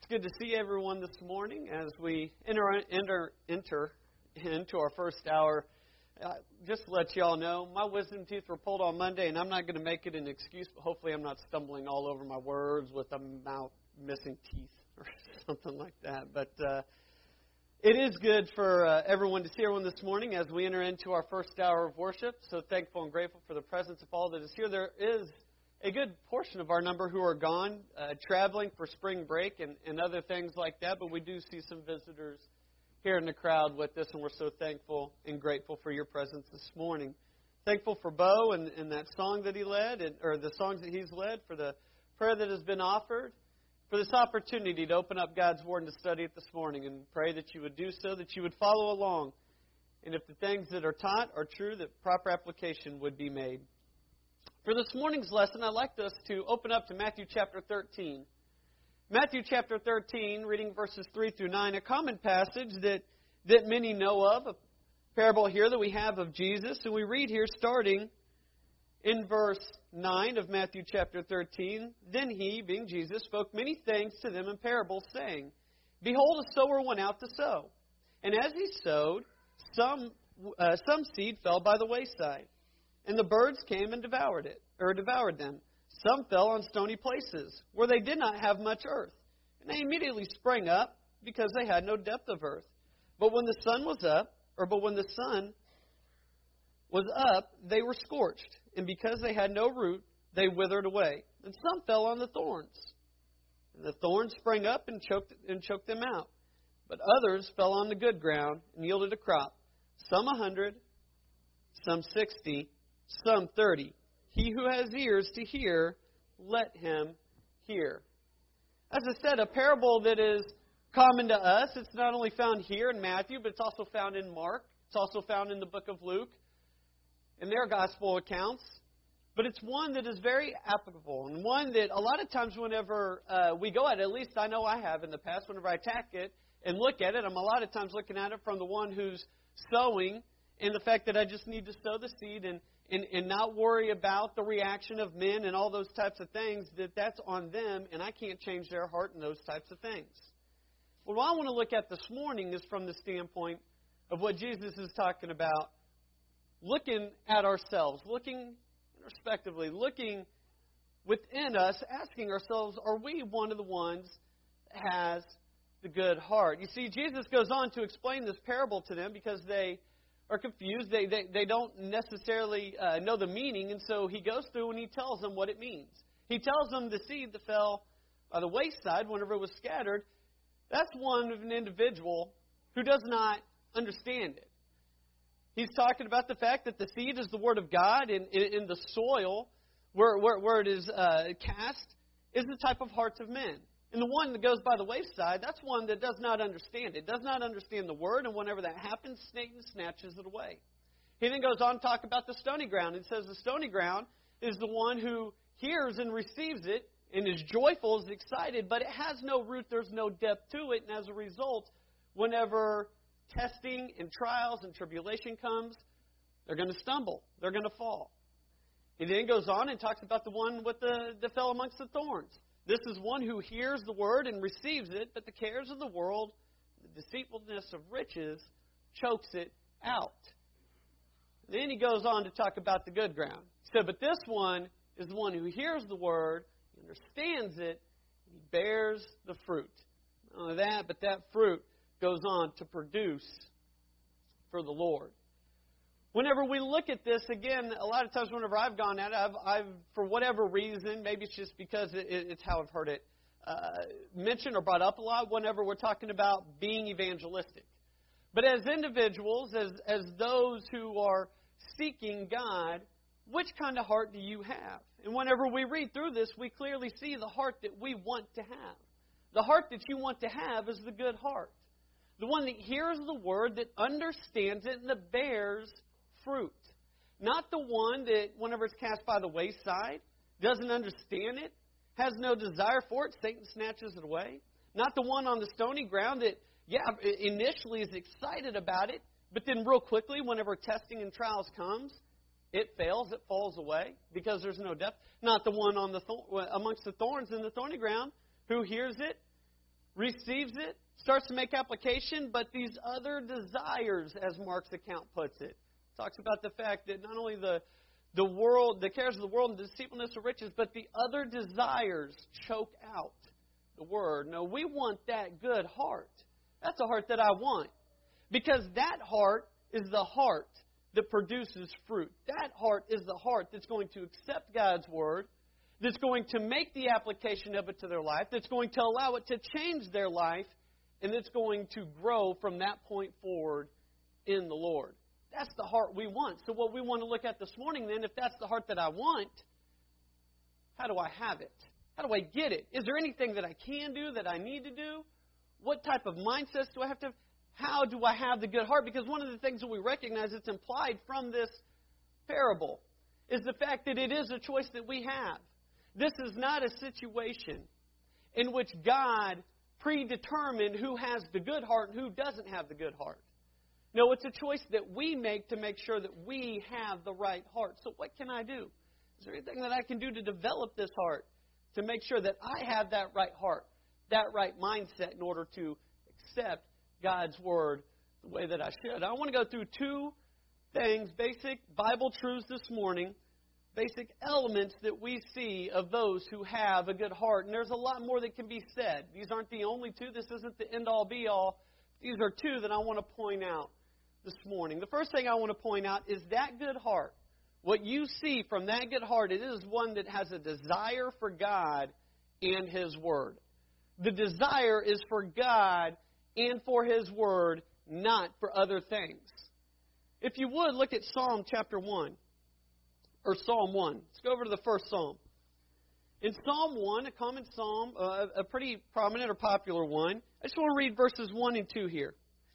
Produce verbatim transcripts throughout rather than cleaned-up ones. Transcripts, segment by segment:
good to see everyone this morning as we enter enter enter into our first hour. Uh, just to let you all know, my wisdom teeth were pulled on Monday, and I'm not going to make it an excuse, but hopefully I'm not stumbling all over my words with a mouth missing teeth or something like that. But uh, it is good for uh, everyone to see everyone this morning as we enter into our first hour of worship. So thankful and grateful for the presence of all that is here. There is a good portion of our number who are gone, uh, traveling for spring break and, and other things like that, but we do see some visitors here in the crowd with us, and we're so thankful and grateful for your presence this morning. Thankful for Bo and, and that song that he led, and, or the songs that he's led, for the prayer that has been offered, for this opportunity to open up God's Word and to study it this morning, and pray that you would do so, that you would follow along, and if the things that are taught are true, that proper application would be made. For this morning's lesson, I'd like us to open up to Matthew chapter thirteen. Matthew chapter thirteen, reading verses three through nine, a common passage that, that many know of, a parable here that we have of Jesus. And we read here starting in verse nine of Matthew chapter thirteen, "Then he," being Jesus, "spoke many things to them in parables, saying, Behold, a sower went out to sow. And as he sowed, some uh, some seed fell by the wayside, and the birds came and devoured it, or devoured them. Some fell on stony places, where they did not have much earth, and they immediately sprang up, because they had no depth of earth. But when the sun was up, or but when the sun was up, they were scorched, and because they had no root, they withered away. And some fell on the thorns, and the thorns sprang up and choked and choked them out. But others fell on the good ground and yielded a crop, some a hundred, some sixty, some thirty. He who has ears to hear, let him hear." As I said, a parable that is common to us. It's not only found here in Matthew, but it's also found in Mark. It's also found in the book of Luke, in their gospel accounts. But it's one that is very applicable, and one that a lot of times whenever uh, we go at it, at least I know I have in the past, whenever I attack it and look at it, I'm a lot of times looking at it from the one who's sowing, and the fact that I just need to sow the seed and And, and not worry about the reaction of men and all those types of things, that that's on them, and I can't change their heart and those types of things. Well, what I want to look at this morning is from the standpoint of what Jesus is talking about, looking at ourselves, looking introspectively, looking within us, asking ourselves, are we one of the ones that has the good heart? You see, Jesus goes on to explain this parable to them because they are confused. They, they, they don't necessarily uh, know the meaning, and so he goes through and he tells them what it means. He tells them the seed that fell by the wayside whenever it was scattered, that's one of an individual who does not understand it. He's talking about the fact that the seed is the Word of God, and in, in the soil where, where, where it is uh, cast is the type of hearts of men. And the one that goes by the wayside, that's one that does not understand it, does not understand the Word, and whenever that happens, Satan snatches it away. He then goes on to talk about the stony ground, and says the stony ground is the one who hears and receives it, and is joyful, is excited, but it has no root, there's no depth to it, and as a result, whenever testing and trials and tribulation comes, they're going to stumble, they're going to fall. He then goes on and talks about the one with the, the fell amongst the thorns. This is one who hears the word and receives it, but the cares of the world, the deceitfulness of riches, chokes it out. Then he goes on to talk about the good ground. He said, but this one is the one who hears the word, he understands it, and he bears the fruit. Not only that, but that fruit goes on to produce for the Lord. Whenever we look at this, again, a lot of times whenever I've gone at it, I've, I've for whatever reason, maybe it's just because it, it's how I've heard it uh, mentioned or brought up a lot whenever we're talking about being evangelistic. But as individuals, as, as those who are seeking God, which kind of heart do you have? And whenever we read through this, we clearly see the heart that we want to have. The heart that you want to have is the good heart. The one that hears the word, that understands it, and that bears fruit. Not the one that, whenever it's cast by the wayside, doesn't understand it, has no desire for it, Satan snatches it away. Not the one on the stony ground that, yeah, initially is excited about it, but then real quickly, whenever testing and trials comes, it fails, it falls away because there's no depth. Not the one on the th- amongst the thorns in the thorny ground who hears it, receives it, starts to make application, but these other desires, as Mark's account puts it, talks about the fact that not only the the world, the cares of the world and the deceitfulness of riches, but the other desires choke out the word. No, we want that good heart. That's the heart that I want. Because that heart is the heart that produces fruit. That heart is the heart that's going to accept God's word, that's going to make the application of it to their life, that's going to allow it to change their life, and that's going to grow from that point forward in the Lord. That's the heart we want. So what we want to look at this morning then, if that's the heart that I want, how do I have it? How do I get it? Is there anything that I can do, that I need to do? What type of mindsets do I have to have? How do I have the good heart? Because one of the things that we recognize that's implied from this parable is the fact that it is a choice that we have. This is not a situation in which God predetermined who has the good heart and who doesn't have the good heart. No, it's a choice that we make to make sure that we have the right heart. So what can I do? Is there anything that I can do to develop this heart, to make sure that I have that right heart, that right mindset in order to accept God's Word the way that I should? I want to go through two things, basic Bible truths this morning, basic elements that we see of those who have a good heart. And there's a lot more that can be said. These aren't the only two. This isn't the end-all, be-all. These are two that I want to point out this morning. The first thing I want to point out is that good heart. What you see from that good heart, it is one that has a desire for God and His Word. The desire is for God and for His Word, not for other things. If you would, look at Psalm chapter one, or Psalm one. Let's go over to the first Psalm. In Psalm one, a common psalm, uh, a pretty prominent or popular one, I just want to read verses one and two here.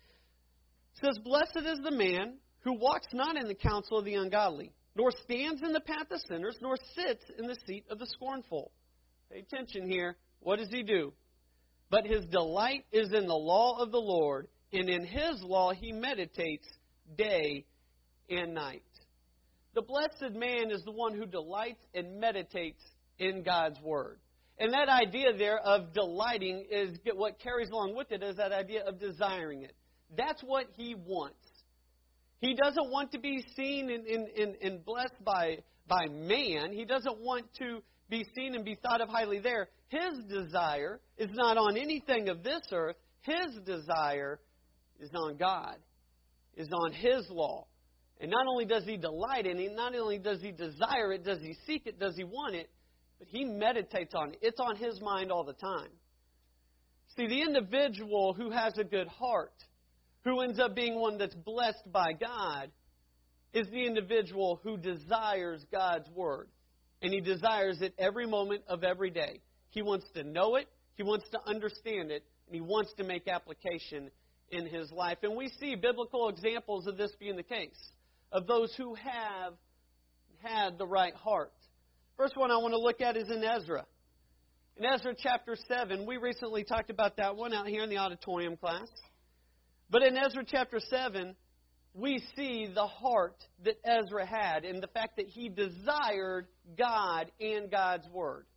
It says, "Blessed is the man who walks not in the counsel of the ungodly, nor stands in the path of sinners, nor sits in the seat of the scornful." Pay attention here. What does he do? "But his delight is in the law of the Lord, and in His law he meditates day and night." The blessed man is the one who delights and meditates in God's Word. And that idea there of delighting is what carries along with it is that idea of desiring it. That's what he wants. He doesn't want to be seen and, and, and blessed by, by man. He doesn't want to be seen and be thought of highly there. His desire is not on anything of this earth. His desire is on God, is on His law. And not only does he delight in it, not only does he desire it, does he seek it, does he want it, but he meditates on it. It's on his mind all the time. See, the individual who has a good heart, who ends up being one that's blessed by God, is the individual who desires God's Word. And he desires it every moment of every day. He wants to know it, he wants to understand it, and he wants to make application in his life. And we see biblical examples of this being the case, of those who have had the right heart. First one I want to look at is in Ezra. In Ezra chapter seven, we recently talked about that one out here in the auditorium class. But in Ezra chapter seven, we see the heart that Ezra had and the fact that he desired God and God's Word.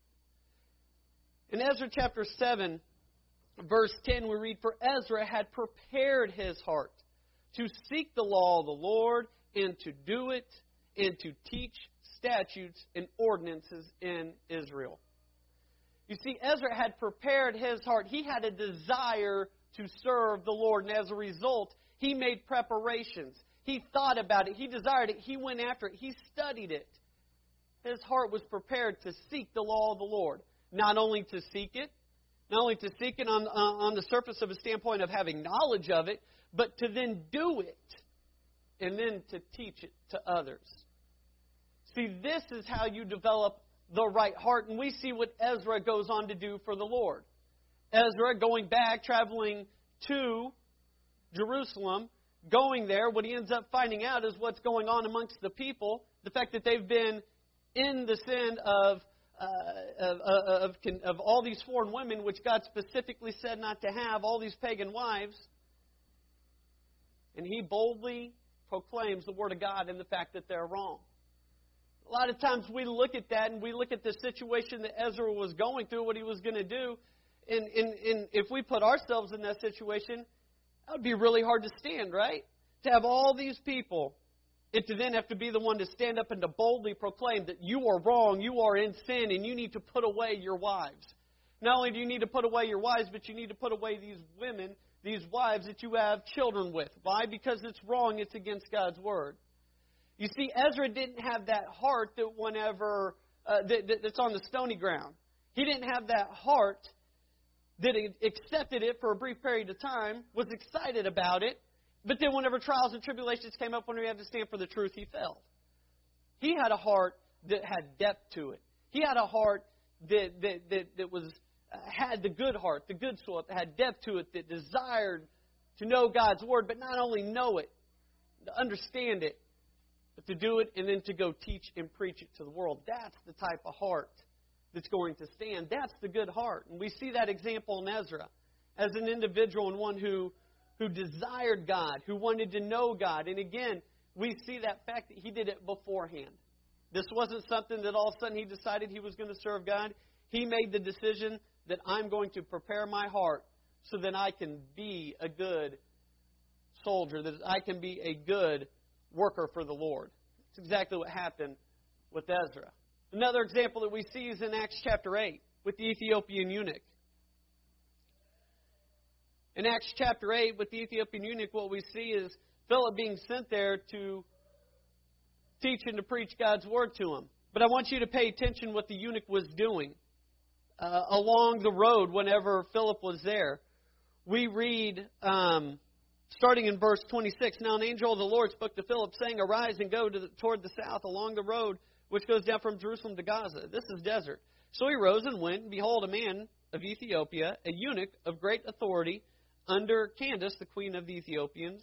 In Ezra chapter seven, verse ten, we read, "For Ezra had prepared his heart to seek the law of the Lord and to do it and to teach statutes and ordinances in Israel." You see, Ezra had prepared his heart. He had a desire to serve the Lord, and as a result, he made preparations. He thought about it. He desired it. He went after it. He studied it. His heart was prepared to seek the law of the Lord. Not only to seek it, not only to seek it on, uh, on the surface of a standpoint of having knowledge of it, but to then do it and then to teach it to others. See, this is how you develop the right heart, and we see what Ezra goes on to do for the Lord. Ezra, going back, traveling to Jerusalem, going there, what he ends up finding out is what's going on amongst the people, the fact that they've been in the sin of, uh, of, of, of, of all these foreign women, which God specifically said not to have, all these pagan wives. And he boldly proclaims the Word of God and the fact that they're wrong. A lot of times we look at that and we look at the situation that Ezra was going through, what he was going to do, And, and, and if we put ourselves in that situation, that would be really hard to stand, right? To have all these people, and to then have to be the one to stand up and to boldly proclaim that you are wrong, you are in sin, and you need to put away your wives. Not only do you need to put away your wives, but you need to put away these women, these wives that you have children with. Why? Because it's wrong, it's against God's Word. You see, Ezra didn't have that heart that whenever, uh, that, that, that's on the stony ground. He didn't have that heart that accepted it for a brief period of time, was excited about it, but then whenever trials and tribulations came up, when he had to stand for the truth, he failed. He had a heart that had depth to it. He had a heart that that that, that was uh, had the good heart, the good soul, that had depth to it, that desired to know God's Word, but not only know it, to understand it, but to do it and then to go teach and preach it to the world. That's the type of heart that's going to stand. That's the good heart. And we see that example in Ezra as an individual and one who, who desired God, who wanted to know God. And again, we see that fact that he did it beforehand. This wasn't something that all of a sudden he decided he was going to serve God. He made the decision that I'm going to prepare my heart so that I can be a good soldier, that I can be a good worker for the Lord. That's exactly what happened with Ezra. Another example that we see is in Acts chapter eight with the Ethiopian eunuch. In Acts chapter eight with the Ethiopian eunuch, what we see is Philip being sent there to teach and to preach God's Word to him. But I want you to pay attention what the eunuch was doing uh, along the road whenever Philip was there. We read, um, starting in verse twenty-six, Now an angel of the Lord spoke to Philip, saying, Arise and go to the, toward the south along the road which goes down from Jerusalem to Gaza. This is desert. So he rose and went, and behold, a man of Ethiopia, a eunuch of great authority, under Candace, the queen of the Ethiopians,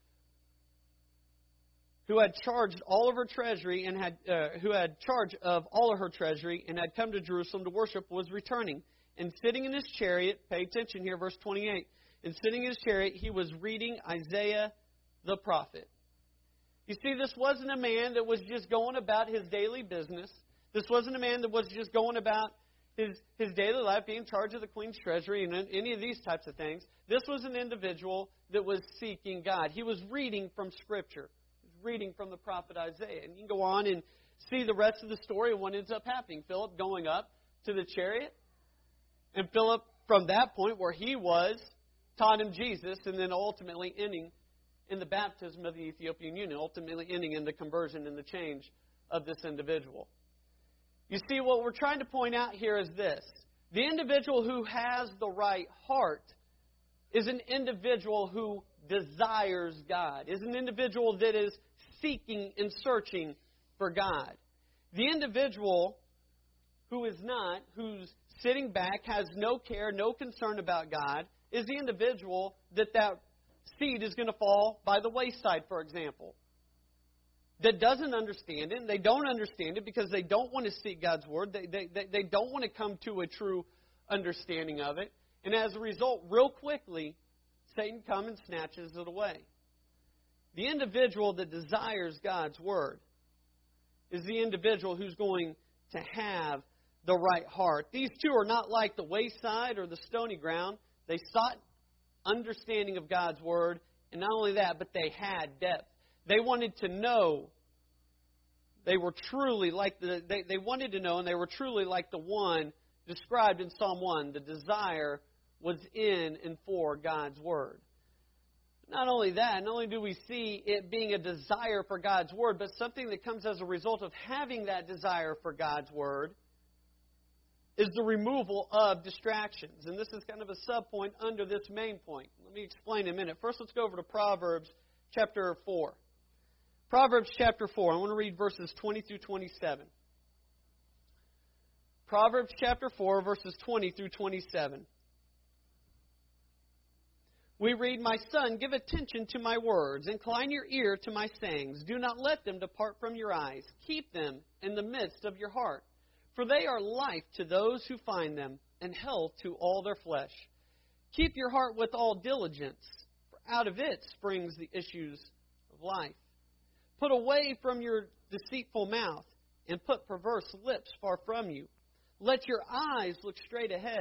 who had charged all of her treasury and had uh, who had charge of all of her treasury and had come to Jerusalem to worship, was returning. And sitting in his chariot, pay attention here, verse twenty-eight, and sitting in his chariot, he was reading Isaiah the prophet. You see, this wasn't a man that was just going about his daily business. This wasn't a man that was just going about his, his daily life, being in charge of the queen's treasury and any of these types of things. This was an individual that was seeking God. He was reading from Scripture. He was reading from the prophet Isaiah. And you can go on and see the rest of the story and what ends up happening. Philip going up to the chariot. And Philip, from that point where he was, taught him Jesus, and then ultimately ending in the baptism of the Ethiopian eunuch, ultimately ending in the conversion and the change of this individual. You see, what we're trying to point out here is this. The individual who has the right heart is an individual who desires God, is an individual that is seeking and searching for God. The individual who is not, who's sitting back, has no care, no concern about God, is the individual that that seed is going to fall by the wayside, for example. That doesn't understand it, and they don't understand it because they don't want to seek God's Word. They, they, they, they don't want to come to a true understanding of it. And as a result, real quickly, Satan comes and snatches it away. The individual that desires God's Word is the individual who's going to have the right heart. These two are not like the wayside or the stony ground. They sought understanding of God's Word, and not only that, but they had depth. They wanted to know. They were truly like the they, they wanted to know, and they were truly like the one described in Psalm one. The desire was in and for God's Word. Not only that, not only do we see it being a desire for God's Word, but something that comes as a result of having that desire for God's Word is the removal of distractions. And this is kind of a sub-point under this main point. Let me explain in a minute. First, let's go over to Proverbs chapter four. Proverbs chapter four. I want to read verses twenty through twenty-seven. Proverbs chapter four, verses twenty through twenty-seven. We read, My son, give attention to my words. Incline your ear to my sayings. Do not let them depart from your eyes. Keep them in the midst of your heart. For they are life to those who find them, and health to all their flesh. Keep your heart with all diligence, for out of it springs the issues of life. Put away from your deceitful mouth, and put perverse lips far from you. Let your eyes look straight ahead,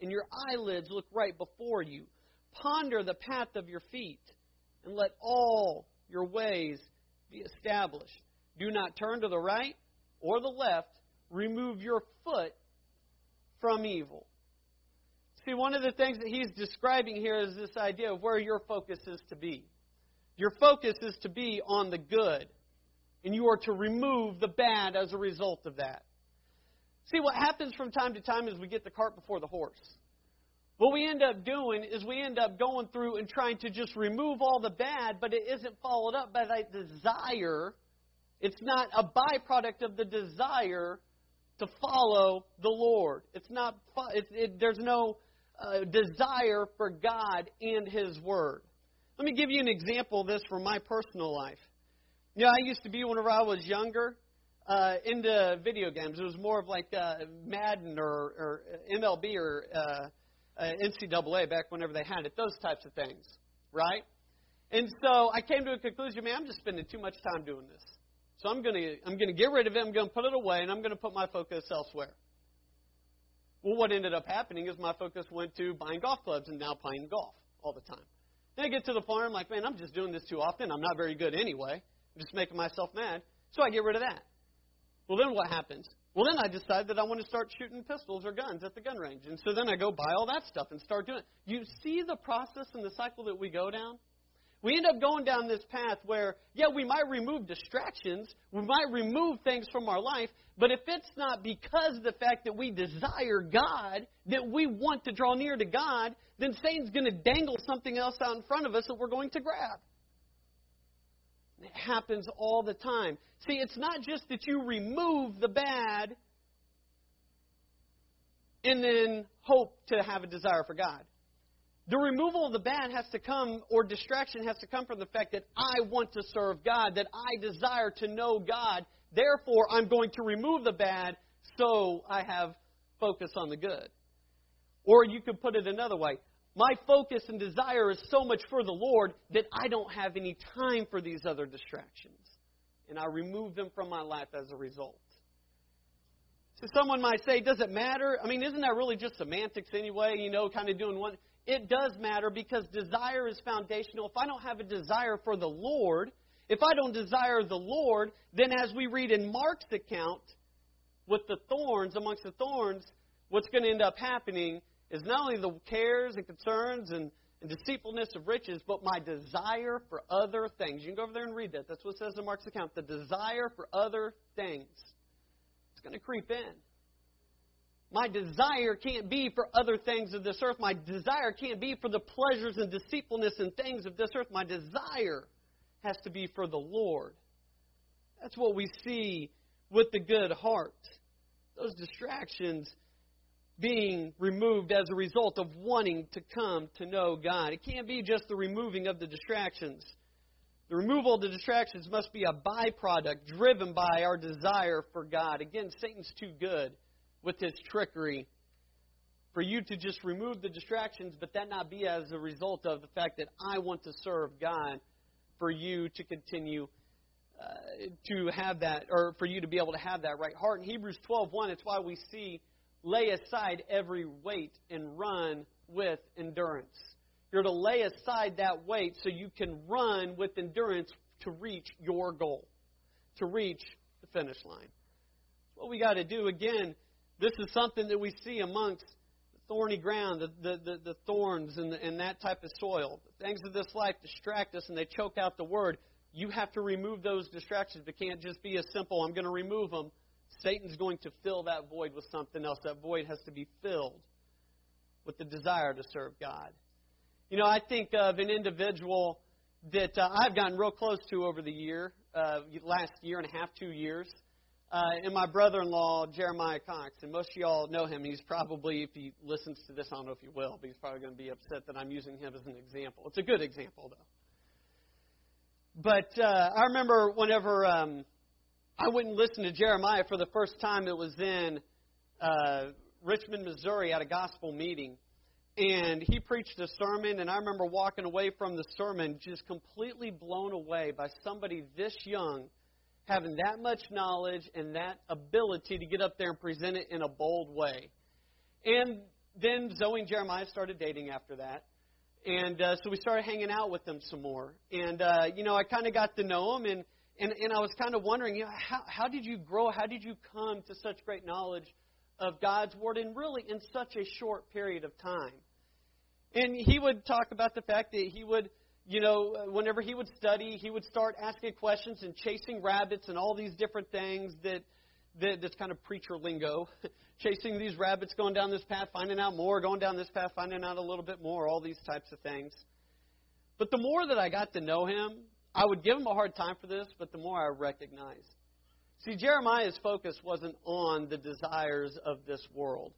and your eyelids look right before you. Ponder the path of your feet, and let all your ways be established. Do not turn to the right or the left. Remove your foot from evil. See, one of the things that he's describing here is this idea of where your focus is to be. Your focus is to be on the good, and you are to remove the bad as a result of that. See, what happens from time to time is we get the cart before the horse. What we end up doing is we end up going through and trying to just remove all the bad, but it isn't followed up by that desire. It's not a byproduct of the desire to follow the Lord. It's not. It, it, there's no uh, desire for God and His Word. Let me give you an example of this from my personal life. You know, I used to be, whenever I was younger, uh, into video games. It was more of like uh, Madden or, or M L B or uh, uh, N C double A back whenever they had it. Those types of things, right? And so I came to a conclusion, man, I'm just spending too much time doing this. So I'm going to I'm going to get rid of it, I'm going to put it away, and I'm going to put my focus elsewhere. Well, what ended up happening is my focus went to buying golf clubs and now playing golf all the time. Then I get to the point where I'm like, man, I'm just doing this too often. I'm not very good anyway. I'm just making myself mad. So I get rid of that. Well, then what happens? Well, then I decide that I want to start shooting pistols or guns at the gun range. And so then I go buy all that stuff and start doing it. You see the process and the cycle that we go down? We end up going down this path where, yeah, we might remove distractions, we might remove things from our life, but if it's not because of the fact that we desire God, that we want to draw near to God, then Satan's going to dangle something else out in front of us that we're going to grab. It happens all the time. See, it's not just that you remove the bad and then hope to have a desire for God. The removal of the bad has to come, or distraction has to come from the fact that I want to serve God, that I desire to know God. Therefore, I'm going to remove the bad so I have focus on the good. Or you could put it another way. My focus and desire is so much for the Lord that I don't have any time for these other distractions. And I remove them from my life as a result. So someone might say, does it matter? I mean, isn't that really just semantics anyway? You know, kind of doing one. It does matter because desire is foundational. If I don't have a desire for the Lord, if I don't desire the Lord, then as we read in Mark's account, with the thorns, amongst the thorns, what's going to end up happening is not only the cares and concerns and, and deceitfulness of riches, but my desire for other things. You can go over there and read that. That's what it says in Mark's account. The desire for other things. It's going to creep in. My desire can't be for other things of this earth. My desire can't be for the pleasures and deceitfulness and things of this earth. My desire has to be for the Lord. That's what we see with the good heart. Those distractions being removed as a result of wanting to come to know God. It can't be just the removing of the distractions. The removal of the distractions must be a byproduct driven by our desire for God. Again, Satan's too good with his trickery for you to just remove the distractions, but that not be as a result of the fact that I want to serve God, for you to continue uh, to have that, or for you to be able to have that right heart. In Hebrews twelve one, it's why we see, lay aside every weight and run with endurance. You're to lay aside that weight so you can run with endurance to reach your goal, to reach the finish line. What we got to do, again, this is something that we see amongst the thorny ground, the, the, the, the thorns and, the, and that type of soil. The things of this life distract us and they choke out the Word. You have to remove those distractions. It can't just be as simple, I'm going to remove them. Satan's going to fill that void with something else. That void has to be filled with the desire to serve God. You know, I think of an individual that uh, I've gotten real close to over the year, uh, last year and a half, two years. Uh, and my brother-in-law, Jeremiah Cox, and most of y'all know him. He's probably, if he listens to this, I don't know if he will, but he's probably going to be upset that I'm using him as an example. It's a good example, though. But uh, I remember whenever um, I went and listened to Jeremiah for the first time, it was in uh, Richmond, Missouri, at a gospel meeting. And he preached a sermon, and I remember walking away from the sermon just completely blown away by somebody this young having that much knowledge and that ability to get up there and present it in a bold way. And then Zoe and Jeremiah started dating after that. And uh, so we started hanging out with them some more. And, uh, you know, I kind of got to know them. And, and, and I was kind of wondering, you know, how, how did you grow? How did you come to such great knowledge of God's Word, and really in such a short period of time? And he would talk about the fact that he would, you know, whenever he would study, he would start asking questions and chasing rabbits and all these different things that, that that's kind of preacher lingo. Chasing these rabbits, going down this path, finding out more, going down this path, finding out a little bit more, all these types of things. But the more that I got to know him, I would give him a hard time for this, but the more I recognized. See, Jeremiah's focus wasn't on the desires of this world.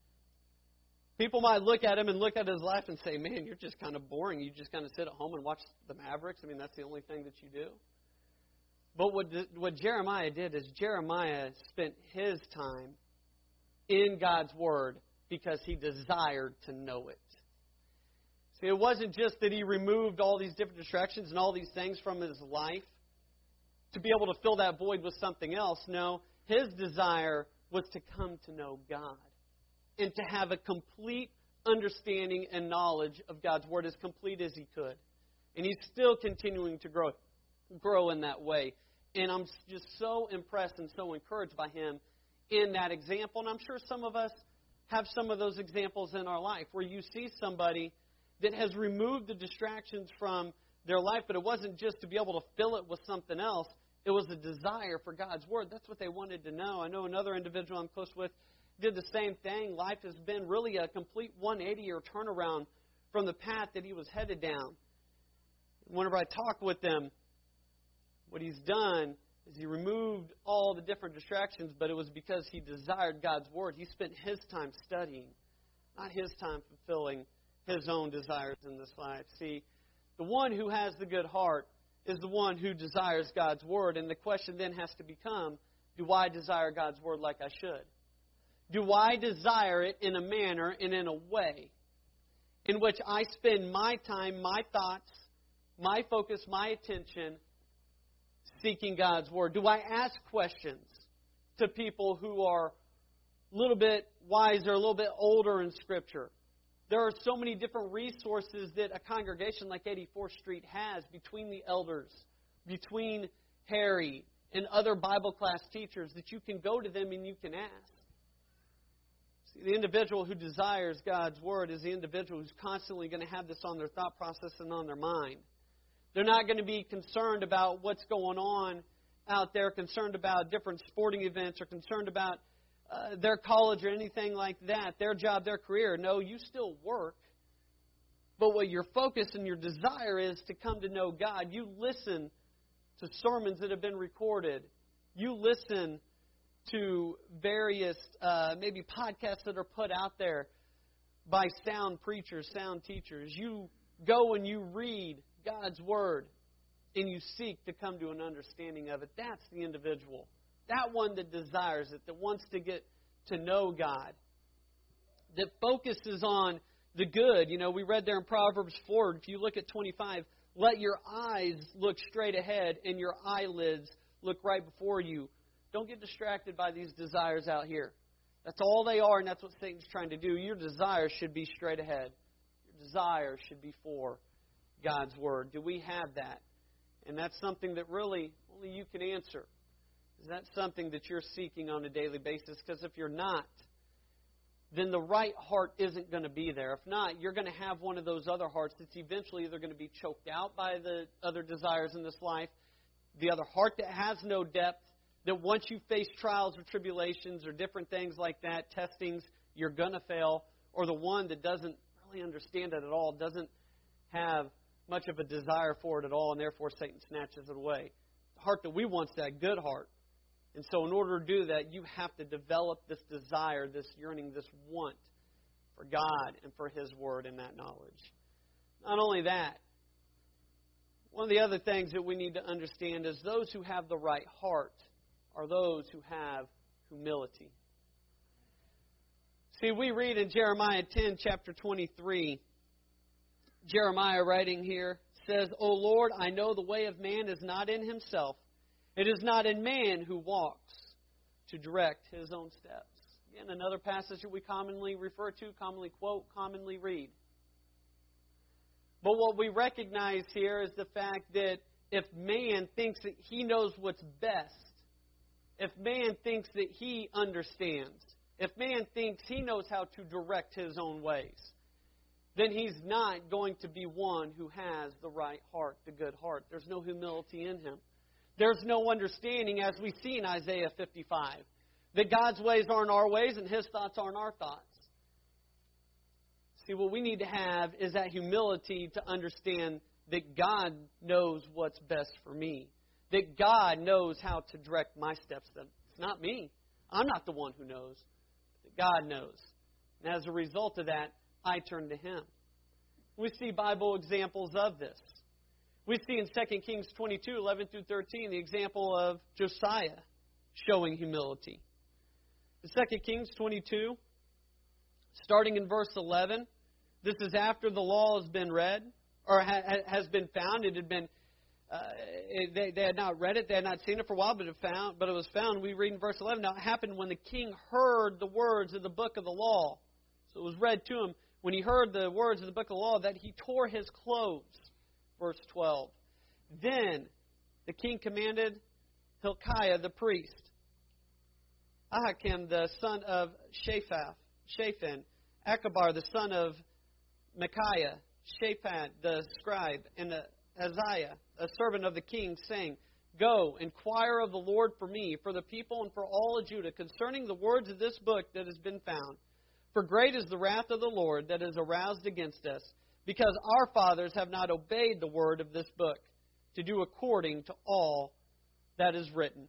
People might look at him and look at his life and say, man, you're just kind of boring. You just kind of sit at home and watch the Mavericks. I mean, that's the only thing that you do. But what, what Jeremiah did is Jeremiah spent his time in God's Word because he desired to know it. See, it wasn't just that he removed all these different distractions and all these things from his life to be able to fill that void with something else. No, his desire was to come to know God and to have a complete understanding and knowledge of God's Word, as complete as he could. And he's still continuing to grow, grow in that way. And I'm just so impressed and so encouraged by him in that example. And I'm sure some of us have some of those examples in our life where you see somebody that has removed the distractions from their life, but it wasn't just to be able to fill it with something else. It was a desire for God's Word. That's what they wanted to know. I know another individual I'm close with did the same thing. Life has been really a complete one eighty or turnaround from the path that he was headed down. Whenever I talk with them, what he's done is he removed all the different distractions, but it was because he desired God's Word. He spent his time studying, not his time fulfilling his own desires in this life. See, the one who has the good heart is the one who desires God's Word. And the question then has to become, do I desire God's Word like I should? Do I desire it in a manner and in a way in which I spend my time, my thoughts, my focus, my attention seeking God's Word? Do I ask questions to people who are a little bit wiser, a little bit older in Scripture? There are so many different resources that a congregation like eighty-fourth Street has between the elders, between Harry and other Bible class teachers, that you can go to them and you can ask. See, the individual who desires God's Word is the individual who's constantly going to have this on their thought process and on their mind. They're not going to be concerned about what's going on out there, concerned about different sporting events, or concerned about uh, their college or anything like that, their job, their career. No, you still work. But what your focus and your desire is to come to know God. You listen to sermons that have been recorded. You listen to various uh, maybe podcasts that are put out there by sound preachers, sound teachers. You go and you read God's Word and you seek to come to an understanding of it. That's the individual. That one that desires it, that wants to get to know God, that focuses on the good. You know, we read there in Proverbs four, if you look at twenty-five, let your eyes look straight ahead and your eyelids look right before you. Don't get distracted by these desires out here. That's all they are, and that's what Satan's trying to do. Your desire should be straight ahead. Your desire should be for God's Word. Do we have that? And that's something that really only you can answer. Is that something that you're seeking on a daily basis? Because if you're not, then the right heart isn't going to be there. If not, you're going to have one of those other hearts that's eventually either going to be choked out by the other desires in this life, the other heart that has no depth, that once you face trials or tribulations or different things like that, testings, you're going to fail, or the one that doesn't really understand it at all, doesn't have much of a desire for it at all, and therefore Satan snatches it away. The heart that we want is that good heart. And so in order to do that, you have to develop this desire, this yearning, this want for God and for His Word and that knowledge. Not only that, one of the other things that we need to understand is those who have the right heart are those who have humility. See, we read in Jeremiah ten, chapter twenty-three, Jeremiah writing here says, O Lord, I know the way of man is not in himself. It is not in man who walks to direct his own steps. Again, another passage that we commonly refer to, commonly quote, commonly read. But what we recognize here is the fact that if man thinks that he knows what's best, if man thinks that he understands, if man thinks he knows how to direct his own ways, then he's not going to be one who has the right heart, the good heart. There's no humility in him. There's no understanding, as we see in Isaiah fifty-five, that God's ways aren't our ways and His thoughts aren't our thoughts. See, what we need to have is that humility to understand that God knows what's best for me. That God knows how to direct my steps. It's not me. I'm not the one who knows. God knows. And as a result of that, I turn to Him. We see Bible examples of this. We see in Second Kings twenty-two, eleven through thirteen, the example of Josiah showing humility. In Second Kings twenty-two, starting in verse eleven, this is after the law has been read, or ha- has been found. It had been, uh, it, they, they had not read it, they had not seen it for a while, but it, found, but it was found. We read in verse eleven, now it happened when the king heard the words of the book of the law. So it was read to him. When he heard the words of the book of the law, that he tore his clothes. Verse twelve. Then the king commanded Hilkiah the priest, Ahikam the son of Shaphat, Shaphan, Achabar the son of Micaiah, Shaphat the scribe, and Azariah, a servant of the king, saying, Go, inquire of the Lord for me, for the people, and for all of Judah, concerning the words of this book that has been found. For great is the wrath of the Lord that is aroused against us, because our fathers have not obeyed the word of this book, to do according to all that is written.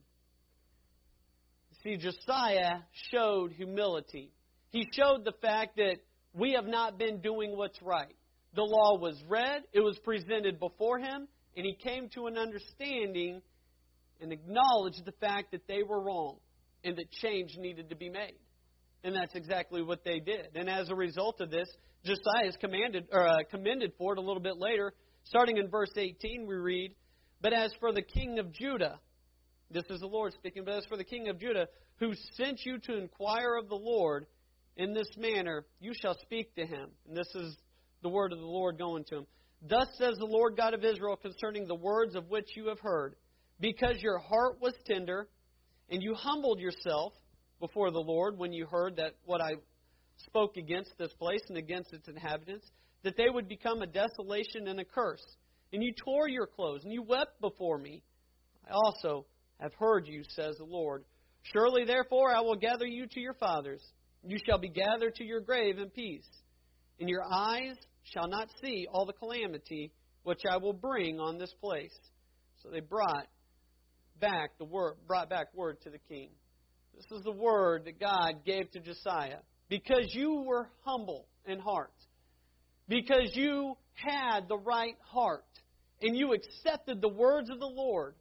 See, Josiah showed humility. He showed the fact that we have not been doing what's right. The law was read, it was presented before him, and he came to an understanding and acknowledged the fact that they were wrong and that change needed to be made. And that's exactly what they did. And as a result of this, Josiah is commanded or uh, commended for it a little bit later. Starting in verse eighteen, we read, But as for the king of Judah, this is the Lord speaking, but as for the king of Judah, who sent you to inquire of the Lord in this manner, you shall speak to him. And this is the word of the Lord going to him. Thus says the Lord God of Israel concerning the words of which you have heard, because your heart was tender, and you humbled yourself before the Lord when you heard that what I spoke against this place and against its inhabitants, that they would become a desolation and a curse. And you tore your clothes, and you wept before me. I also have heard you, says the Lord. Surely, therefore, I will gather you to your fathers. You shall be gathered to your grave in peace. And your eyes shall not see all the calamity which I will bring on this place. So they brought back the word, brought back word to the king. This is the word that God gave to Josiah. Because you were humble in heart. Because you had the right heart. And you accepted the words of the Lord.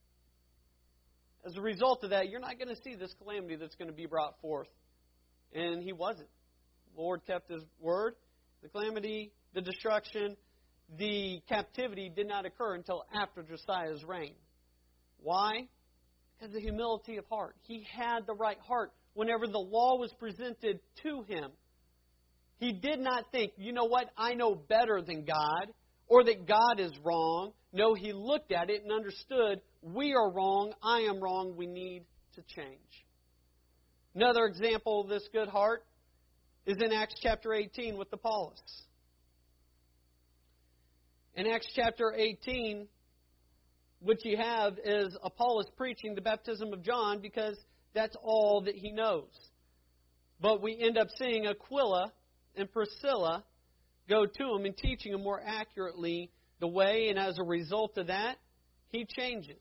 As a result of that, you're not going to see this calamity that's going to be brought forth. And he wasn't. The Lord kept His word. The calamity, the destruction, the captivity did not occur until after Josiah's reign. Why? Because of the humility of heart. He had the right heart whenever the law was presented to him. He did not think, you know what, I know better than God, or that God is wrong. No, he looked at it and understood, we are wrong, I am wrong, we need to change. Another example of this good heart is in Acts chapter eighteen with Apollos. In Acts chapter eighteen, what you have is Apollos preaching the baptism of John because that's all that he knows. But we end up seeing Aquila and Priscilla go to him and teaching him more accurately the way, and as a result of that, he changes.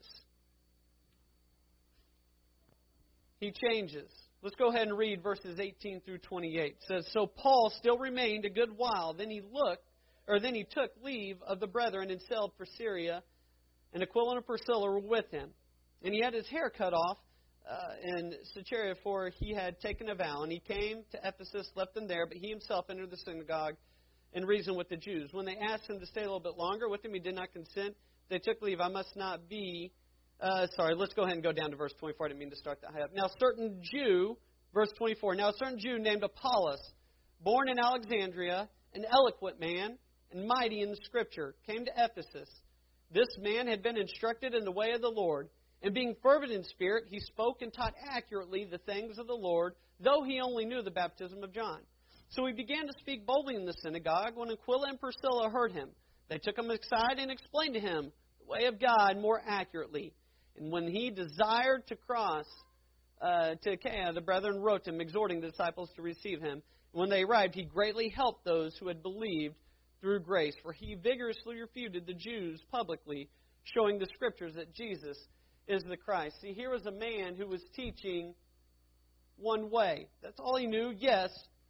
He changes. Let's go ahead and read verses eighteen through twenty-eight. It says, So Paul still remained a good while. Then he looked, or then he took leave of the brethren and sailed for Syria, and Aquila and Priscilla were with him. And he had his hair cut off uh, in Caesarea, for he had taken a vow. And he came to Ephesus, left them there, but he himself entered the synagogue and reasoned with the Jews. When they asked him to stay a little bit longer with him, he did not consent. They took leave. I must not be... Uh, sorry, let's go ahead and go down to verse twenty-four. I didn't mean to start that high up. Now, certain Jew Verse twenty-four, now a certain Jew named Apollos, born in Alexandria, an eloquent man and mighty in the Scripture, came to Ephesus. This man had been instructed in the way of the Lord, and being fervent in spirit, he spoke and taught accurately the things of the Lord, though he only knew the baptism of John. So he began to speak boldly in the synagogue. When Aquila and Priscilla heard him, they took him aside and explained to him the way of God more accurately. And when he desired to cross uh, to Achaia, the brethren wrote to him, exhorting the disciples to receive him. And when they arrived, he greatly helped those who had believed through grace, for he vigorously refuted the Jews publicly, showing the Scriptures that Jesus is the Christ. See, here was a man who was teaching one way. That's all he knew, yes,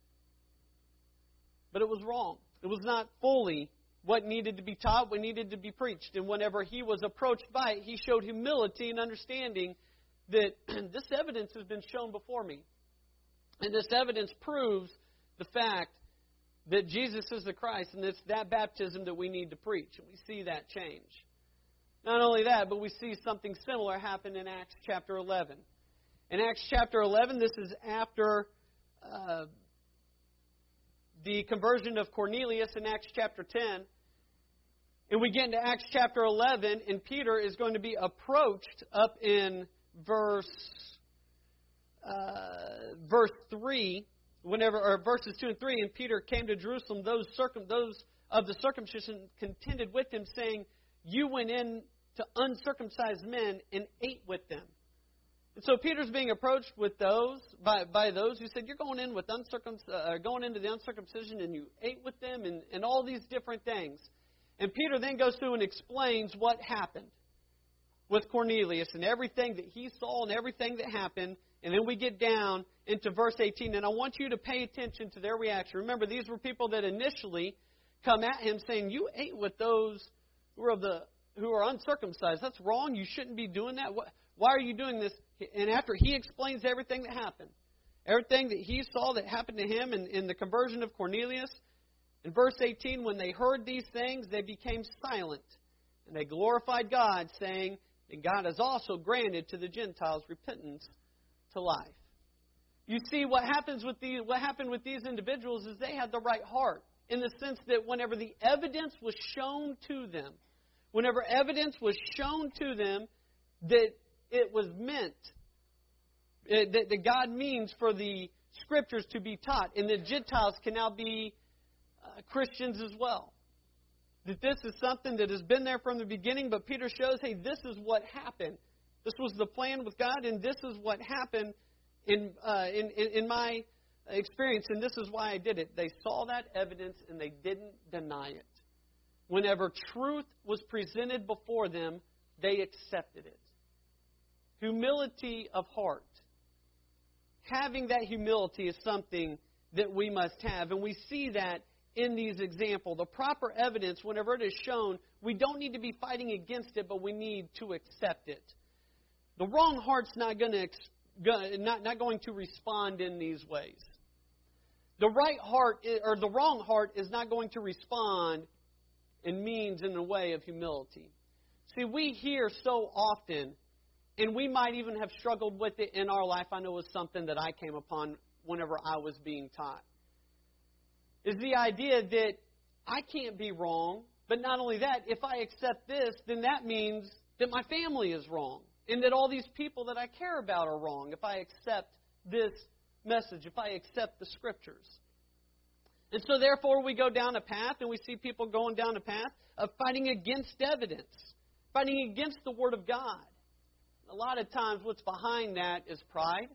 but it was wrong. It was not fully what needed to be taught, what needed to be preached. And whenever he was approached by it, he showed humility and understanding that this evidence has been shown before me. And this evidence proves the fact that Jesus is the Christ, and it's that baptism that we need to preach. And we see that change. Not only that, but we see something similar happen in Acts chapter eleven. In Acts chapter eleven, this is after uh, the conversion of Cornelius in Acts chapter ten. And we get into Acts chapter eleven, and Peter is going to be approached up in verse uh, verse three, whenever or verses two and three. And Peter came to Jerusalem. Those circum those of the circumcision contended with him, saying, "You went in to uncircumcised men and ate with them." And so Peter's being approached with those by by those who said, "You're going in with uncircum uh, going into the uncircumcision, and you ate with them," and, and all these different things. And Peter then goes through and explains what happened with Cornelius and everything that he saw and everything that happened. And then we get down into verse eighteen, and I want you to pay attention to their reaction. Remember, these were people that initially come at him saying, "You ate with those who are of the who are uncircumcised. That's wrong. You shouldn't be doing that. Why are you doing this?" And after he explains everything that happened, everything that he saw that happened to him in, in the conversion of Cornelius, in verse eighteen, when they heard these things, they became silent, and they glorified God, saying, "And God has also granted to the Gentiles repentance to life." You see, what happens with these, what happened with these individuals is they had the right heart, in the sense that whenever the evidence was shown to them, whenever evidence was shown to them that it was meant, that, that God means for the Scriptures to be taught, and that Gentiles can now be uh, Christians as well. That this is something that has been there from the beginning, but Peter shows, hey, this is what happened. This was the plan with God, and this is what happened in, uh, in, in, in my experience, and this is why I did it. They saw that evidence, and they didn't deny it. Whenever truth was presented before them, they accepted it. Humility of heart. Having that humility is something that we must have, and we see that in these examples. The proper evidence, whenever it is shown, we don't need to be fighting against it, but we need to accept it. The wrong heart's not going to not, not going to respond in these ways. The right heart, or the wrong heart, is not going to respond in means in a way of humility. See, we hear so often, and we might even have struggled with it in our life. I know it was something that I came upon whenever I was being taught. Is the idea that I can't be wrong, but not only that, if I accept this, then that means that my family is wrong, and that all these people that I care about are wrong if I accept this message, if I accept the Scriptures. And so therefore we go down a path, and we see people going down a path of fighting against evidence, fighting against the Word of God. A lot of times what's behind that is pride.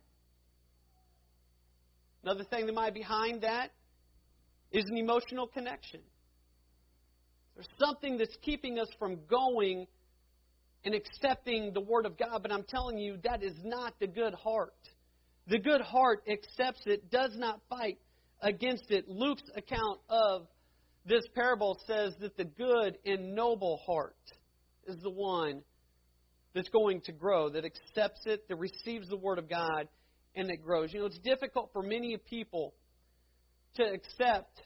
Another thing that might be behind that is an emotional connection. There's something that's keeping us from going and accepting the Word of God, but I'm telling you, that is not the good heart. The good heart accepts it, does not fight against it. Luke's account of this parable says that the good and noble heart is the one that's going to grow, that accepts it, that receives the Word of God, and that grows. You know, it's difficult for many people to accept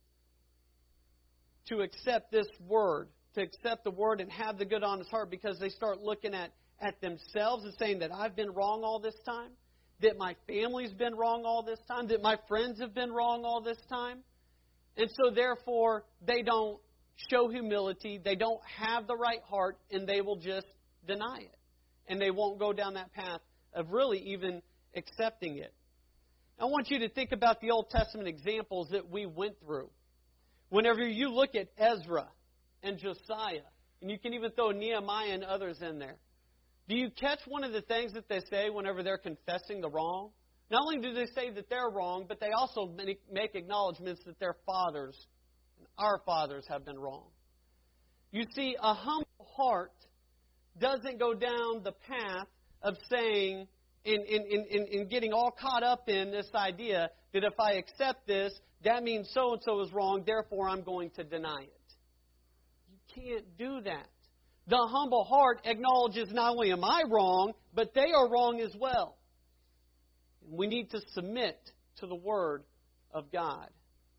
to accept this Word, to accept the Word and have the good, honest heart, because they start looking at, at themselves and saying that I've been wrong all this time, that my family's been wrong all this time, that my friends have been wrong all this time. And so therefore, they don't show humility, they don't have the right heart, and they will just deny it. And they won't go down that path of really even accepting it. I want you to think about the Old Testament examples that we went through. Whenever you look at Ezra and Josiah, and you can even throw Nehemiah and others in there, do you catch one of the things that they say whenever they're confessing the wrong? Not only do they say that they're wrong, but they also make acknowledgments that their fathers, our fathers, have been wrong. You see, a humble heart doesn't go down the path of saying, in, in, in, in getting all caught up in this idea that if I accept this, that means so-and-so is wrong, therefore I'm going to deny it. You can't do that. The humble heart acknowledges not only am I wrong, but they are wrong as well. We need to submit to the Word of God.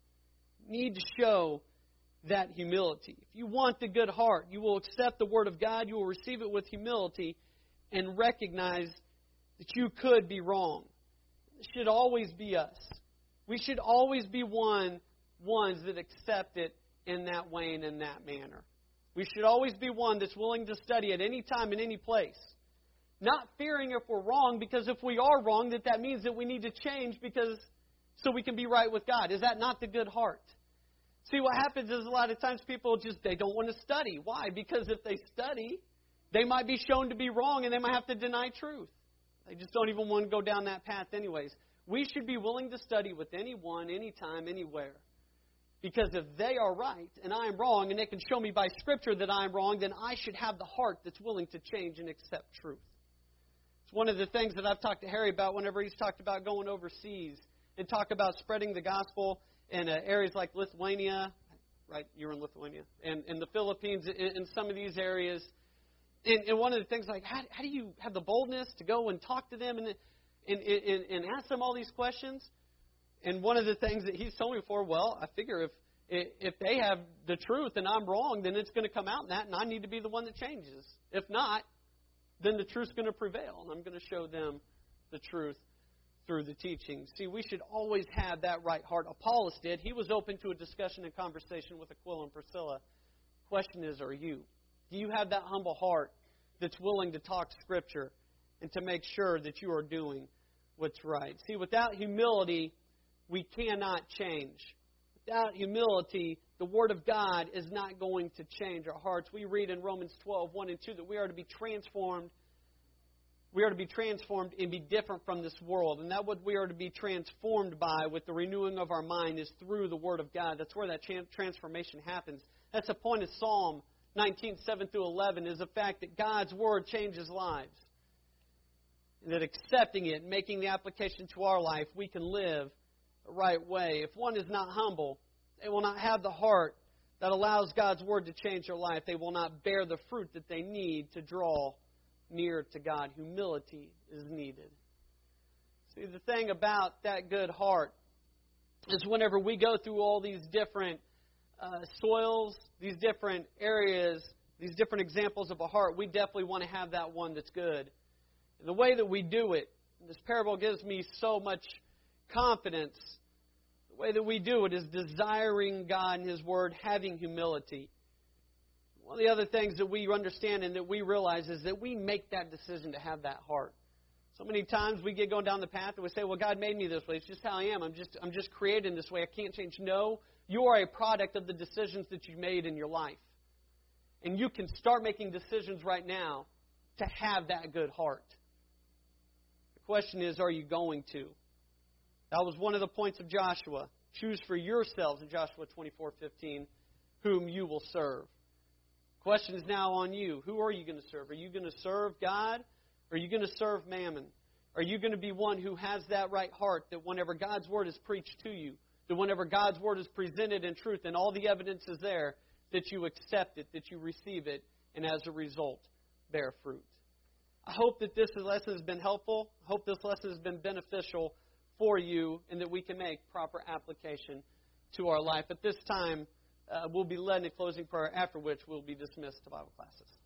We need to show that humility. If you want the good heart, you will accept the Word of God, you will receive it with humility, and recognize that you could be wrong. It should always be us. We should always be one ones that accept it in that way and in that manner. We should always be one that's willing to study at any time, in any place. Not fearing if we're wrong, because if we are wrong, that that means that we need to change because so we can be right with God. Is that not the good heart? See, what happens is a lot of times people just, they don't want to study. Why? Because if they study, they might be shown to be wrong and they might have to deny truth. They just don't even want to go down that path anyways. We should be willing to study with anyone, anytime, anywhere. Because if they are right and I am wrong, and they can show me by Scripture that I am wrong, then I should have the heart that's willing to change and accept truth. It's one of the things that I've talked to Harry about whenever he's talked about going overseas and talk about spreading the gospel in uh, areas like Lithuania, right? You're in Lithuania, and in the Philippines, in, in some of these areas. And, and one of the things, like, how, how do you have the boldness to go and talk to them and, and, and, and ask them all these questions? And one of the things that he's told me before, well, I figure if if they have the truth and I'm wrong, then it's going to come out in that, and I need to be the one that changes. If not, then the truth's going to prevail, and I'm going to show them the truth through the teaching. See, we should always have that right heart. Apollos did. He was open to a discussion and conversation with Aquila and Priscilla. Question is, are you? Do you have that humble heart that's willing to talk Scripture and to make sure that you are doing what's right? See, without humility, we cannot change. Without humility, the Word of God is not going to change our hearts. We read in Romans twelve, one and two that we are to be transformed. We are to be transformed and be different from this world. And that what we are to be transformed by with the renewing of our mind is through the Word of God. That's where that transformation happens. That's the point of Psalm nineteen, seven through eleven, is the fact that God's Word changes lives. And that accepting it, making the application to our life, we can live the right way. If one is not humble, they will not have the heart that allows God's Word to change their life. They will not bear the fruit that they need to draw near to God. Humility is needed. See, the thing about that good heart is whenever we go through all these different uh, soils, these different areas, these different examples of a heart, we definitely want to have that one that's good. And the way that we do it, this parable gives me so much confidence. The way that we do it is desiring God and His Word, having humility. One of the other things that we understand and that we realize is that we make that decision to have that heart. So many times we get going down the path and we say, well, God made me this way. It's just how I am. I'm just, I'm just created this way. I can't change. No, you are a product of the decisions that you made in your life. And you can start making decisions right now to have that good heart. The question is, are you going to? That was one of the points of Joshua. Choose for yourselves, in Joshua twenty-four fifteen, whom you will serve. The question is now on you. Who are you going to serve? Are you going to serve God? Or are you going to serve mammon? Are you going to be one who has that right heart that whenever God's Word is preached to you, that whenever God's Word is presented in truth and all the evidence is there, that you accept it, that you receive it, and as a result, bear fruit? I hope that this lesson has been helpful. I hope this lesson has been beneficial for you and that we can make proper application to our life. At this time, uh, we'll be led in a closing prayer, after which we'll be dismissed to Bible classes.